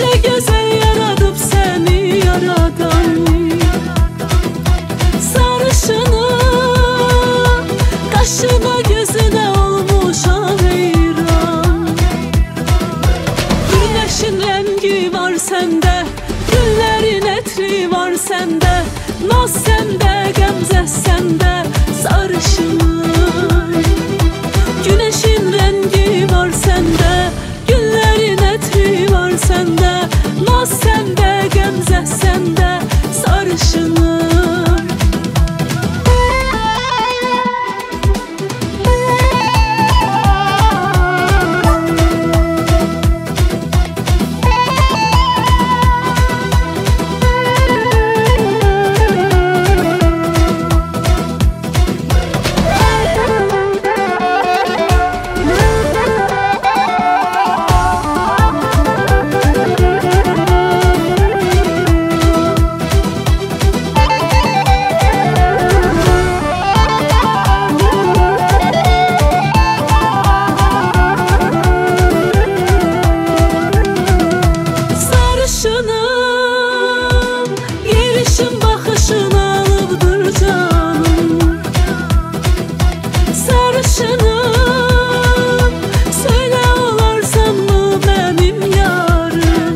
Ne güzel yaratıp seni yaradan, sarışını kaşına gözüne olmuşam heyran. Güneşin rengi var sende, güllerin etri var sende, naz sende, gemze sende, sarışınım. Güneşin rengi var sende, güllerin etri var sende, naz sende, gemze sende, sarışınım. Yerişin bakışın alıbdır canım, sarışınım. Söyle olarsan mı benim yarım?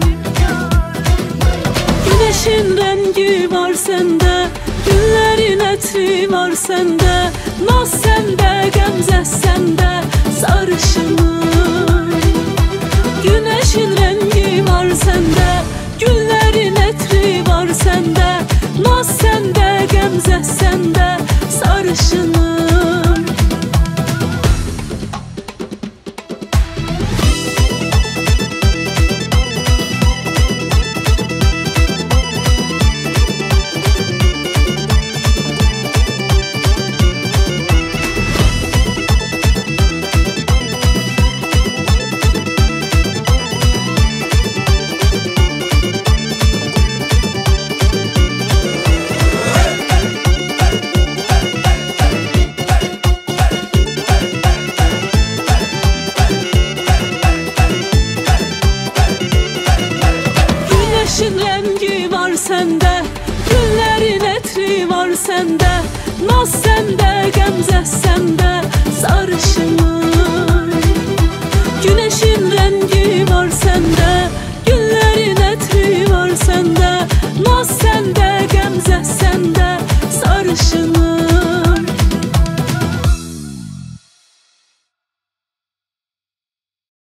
Güneşin rengi var sende, güllerin etri var sende, naz sende, gemze sende, sarışınım. Güneşin rengi var sende, güllerin etri var sende, naz sende, gemze sende, sarışınım. Güneşin rengi var sende, güllerin etri var sende, naz sende, gemze sende, sarışınım.